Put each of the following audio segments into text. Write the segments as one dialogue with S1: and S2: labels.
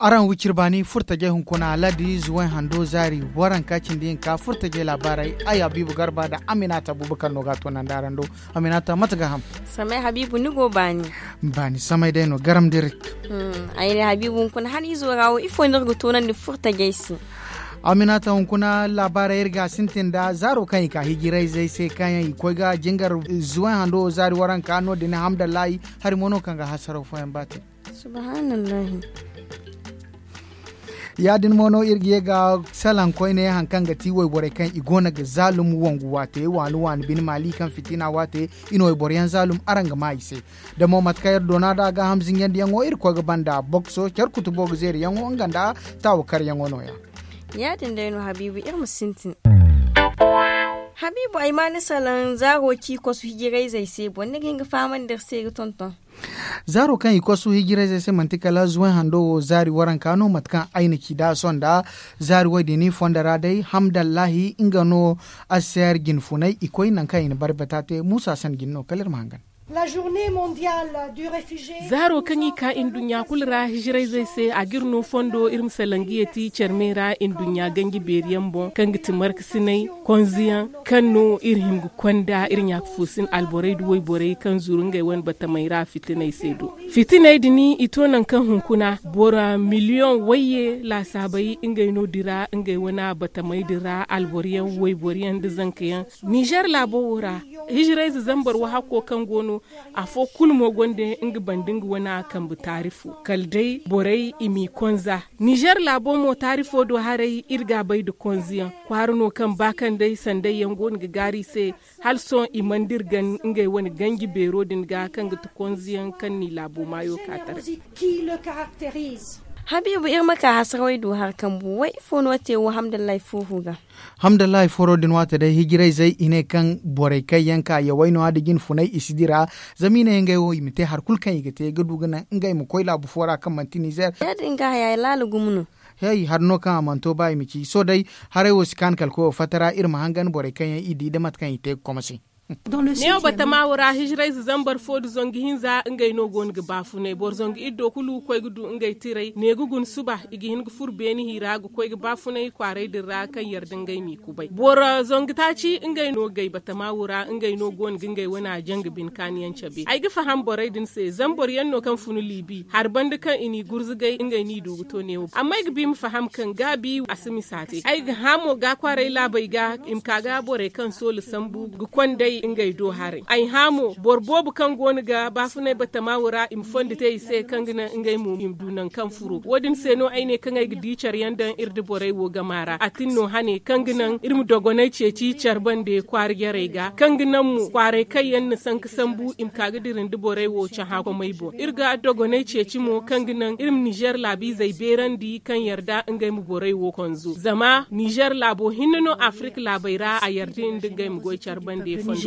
S1: aran wikirbani furtage hunkuna ladi zuwan hando zari waran kacin din ka furtage labarai ay Habibu Garba da Aminata Abubakar no gato nan darando. Aminata mataga ham
S2: samai Habibu nigo bani
S1: samai dai no garam direk
S2: ay Habibu kun har izo rawo ifo nirgo to nan furtage si
S1: Aminata hunkuna labarai irga sintin da zaro kai ka higirai zai sai kayan ko ga jingar zuwan hando zari waran kano din hamdallahi har mono kan ga hasaro fayan bate
S2: subhanallah
S1: yadin mono irgiye ga salan koine hankan ga tiwoi bore kan igona ga zalum wangu wate wani bin mali kan fitina wate ino boryan zalum aranga maise da mo matkayar donada ga hamzin yandi yango ir ko ga banda boxo kerkutu bog zeri yango nganda taw kar yango noya
S2: yadin da ino Habibu ir musintin Habibu ay mani salan zaro ki ko su higirai zai se bonne ginga faman der se tonton
S1: zaro kan iko su hijira zai sai mantikala zuwan hando zari waran kano matkan ainiki da sonda zari wadi ni fondara dai hamdallahi ingano asiyar ginfunai ikoi nan kai ni barbatate Musa San ginno kalir mangan
S3: La journée mondiale du réfugié.
S4: Zaro kanyi ka in dunya kulra hijirai zai sai a girno fondo irin salangiyati cermera in dunya gangi beriyan bon kangi timark sinai konziyan kanno irin kwanda irin ya fusin alborai duwai borai kan zurun gai wani bata mai ra fitinai sedo. Fitinai dini ito nan kan hunkuna bora miliyon waye la sabai ingai no dira ingai wana bata mai dira alboriyan wai boriyan da zankayan. Niger labo wura hijirai zambar wa hako kan gono a fo kulmo gonde inga bandinga wana kan bu tarifu kaldai borai imi konza Niger labo mo tarifo do harai irga bai da konziyan kwaruno kan bakan dai sandai yango ga gari sai halson imandir gan inga wani gangi bero din ga kan ga konziyan kan ni labo mayo katar
S3: qui le caractérise.
S2: Habibu ir maka hasrawai do har kan bu wai fono te wa hamdallahi fuhuga
S1: hamdallahi forodin wata dai higirai zai ine kan borai kai yanka ya waino adigin funai isidira zamina yanga yo imite har kulkan yigate gadu gana ngai mu koila bu fora kan mantini zer
S2: ya dinga ya lalu gumnu
S1: hey har no kan amanto bai miki so dai hare waskan kalko fatara irma hangan borai kan idi da matkan ite komasi
S4: Neo bata mawura hijirai zambar fodu zongi hinza ngai no gon ga bafune bor zongi iddo kulu koy gudu ngai tirai ne gugun suba igi hin gufur beni hira gu koy ga bafune kware dirra kan yardin ngai mi kubai bor zongi taci ngai no gai bata mawura ngai no gon ngai wana jang bin kaniyan chabe ai ga faham borai din se zambor yanno kan funu libi har band kan ini gurzugai ngai ni dugu to ne amma ga bi mu faham kan gabi asimi sate ai ga hamo ga kware labai ga im kaga borai kan solu sambu gu kwandai ingai do hare ai hamo borbobu kan goni ga bafune bata mawura im fondi tay se kangina ingai mu im dunan kan furu wodin se no aine kan ai gidi char yandan irdi borai wo gamara atinno hane kanginan irmu dogonai ceci charbande kwar yare ga kanginan mu kware kai yan san kasambu im kaga dirin di borai wo cha ha ko maibo irga dogonai ceci mo kanginan irm Niger labi zai berandi kan yarda ingai mu borai wo konzu zama Niger labo hinno Afrika labaira a yardi ingai mu goy charbande fondi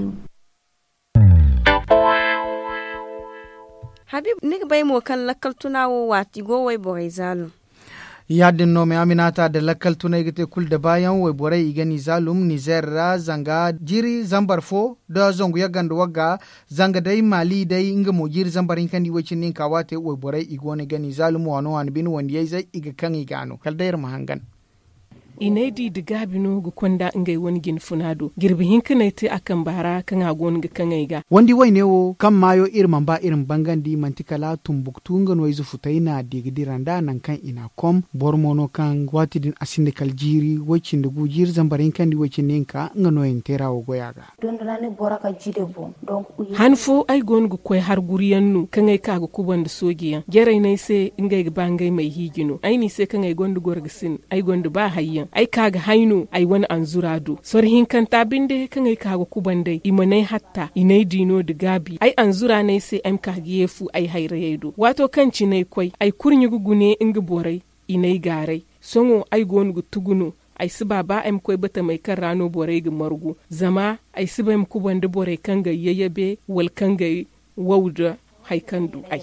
S2: Habib nik bai mo kan lakal tunawo wati go wai borai zalu
S1: yadin no me Aminata da lakal tunai gite kul da bayan wai borai igani zalum Niger ra zanga jiri zambar fo da zongu ya ganda waga zanga dai mali dai inga mo jiri zambarin kan di wacin nin kawate wai borai igone gani zalum wano an bin wanda yayi zai iga kan igano kaldayar mahangan
S4: inedi diga bino gu konda ngai woni gin funado girbi hinkane te akan bara kan agon ga kan aiga
S1: wandi wai ne wo kan mayo irman ba irin bangandi mantikala tumbuktu ngano izu futaina digdiranda nan kan ina kom bormono kan watidin asinde kaljiri wacin dugu jir zambarin kan di wacin ninka ngano entera wo goyaga
S5: don dane boraka jide bon donc
S4: hanfo ai gon gu koy har guriyannu kan ai ka gu kuban da sogiya gerai ne se ngai ga bangai mai higino ai ni se kan ai gondu gorgisin ai gondu ba hayyan ai kaga haino ai wani anzurado sorhin kan tabinde kan ai kaga kubandai imanai hatta inai dino da gabi ai anzura ne sai am kaga yefu ai hairayedo wato kan cinai koi ai kurnyi gugune inga borai inai garai songo ai gon gu tuguno ai siba ba am koi bata mai kan rano borai ga margu zama ai siba am kubanda borai kan ga yayabe wal kan ga wauda haikandu ai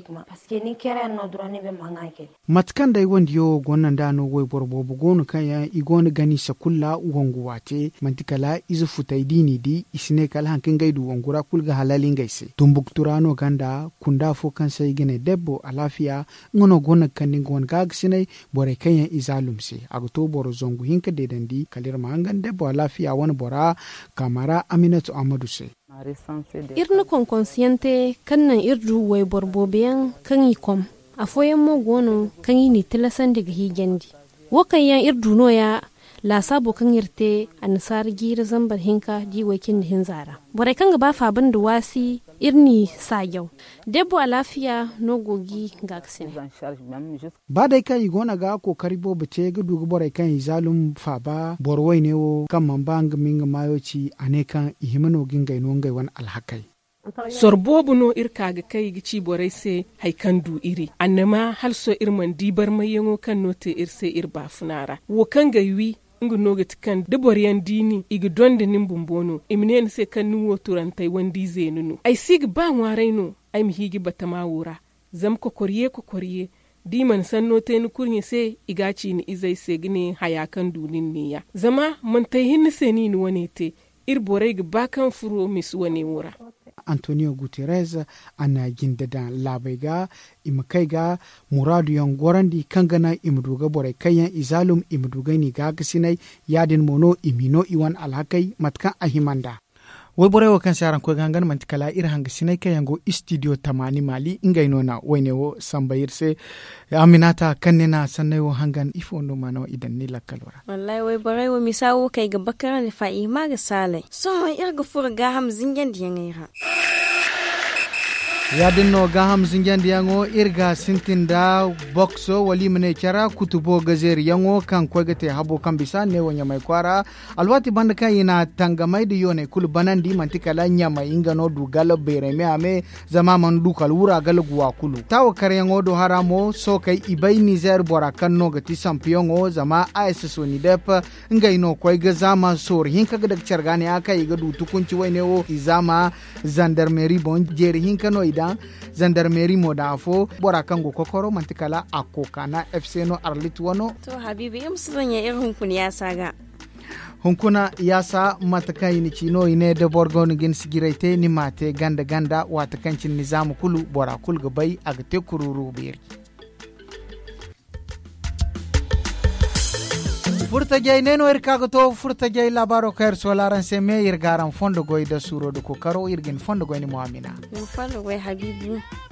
S1: matkan da wanda yo gonan da no wai borbo gonu kan ya igoni gani sakulla wongu wate mantikala izu futai dini di isine kala hankin gaidu wongura kulga halalin gaise tumbukturano ganda kunda fo kan sai gene debbo alafiya ngono gona kan gon gag sinai bore kan ya izalumse agto boro zongu hinka de dandi kalir mangan debbo alafiya wani bora kamara Aminatu Amadu se
S6: irna kon consciente kannan irdu wai borbobiyan kan yi kom afoyen mo gono kan yi ni tilasan daga higendi wakan yan irdu no ya la sabo kan yirte ansar gira zambar hinka di wakin da hinzara bore kan ga ba fa ban da wasi irni sa yau debbo alafiya no gogi ga ksine
S1: ba dai kai gona ga kokari bo bace ga dugu bore kan izalum fa ba borwai ne wo kan man bang minga mayoci ane kan ihimano gingai no ngai wan alhakai
S4: sorbobu no irka ga kai gici borai se haikandu iri annama halso irman dibar mayengo kan note irse irba funara wo kan ga wi ngu nogat kan deboriyan dini igi donde nimbumbono iminen se kan nuwo turantai wandi zenunu ai sig ba waraino ai mihigi batama wura zam ko korye diman sanno te ni kurnye se igaci ni izai se gine hayakan dunin niya zama man tai hinne se ni wone te ir borai ga bakan furo mis wane wura
S1: Antonio Guterres ana gindada labaiga imakaiga muradu yan gorandi kangana imduga bore kayan izalum imduga ni ga kasinai yadin mono imino iwan alhakai matkan ahimanda wai bore wa kan saran ko gangan mantikala ir hanga sinai kayan go studio tamani mali ingai nona wayne wo sambayirse Aminata kannena sanai wo hangan ifo no mano idan ni lakalwara
S2: wallahi wai bore wo misawo kai ga bakara da fa'ima ga sale so irga furga hamzin yandiyan ha
S1: yadinno ga hamzin yandi yango irga sintinda boxo wali mene chara kutubo gazer yango kan kwegete habo kan bisa ne wonya mai kwara alwati banda kan ina tangamai di yone kul banandi mantikala nyama ingano du galo bereme ame zama man du kalura galo guwa kulu tawo kare yango do haramo so kai ibai Niger bora kanno gati sampiongo zama AS Sony Dep ngai no kwega zama sor hinka ga chargane aka iga du tukunci waine wo izama gendarmerie bon jeri hinka no idan gendarmerie modafo bora kango kokoro mantikala akokana FC no arlit wano
S2: to habibi yamsanya irin kun ya saga
S1: hunkuna yasa matakai ni chino ine de borgon gin sigiraite ni mate ganda wata kancin nizamu kulu bora kul gabai agte kururu beri furta jay neno irkago to furta jay labaro kair solaran seme irgaran fondo goy da suro do ko karo irgin fondo goy ni muamina
S2: fondo goy habibi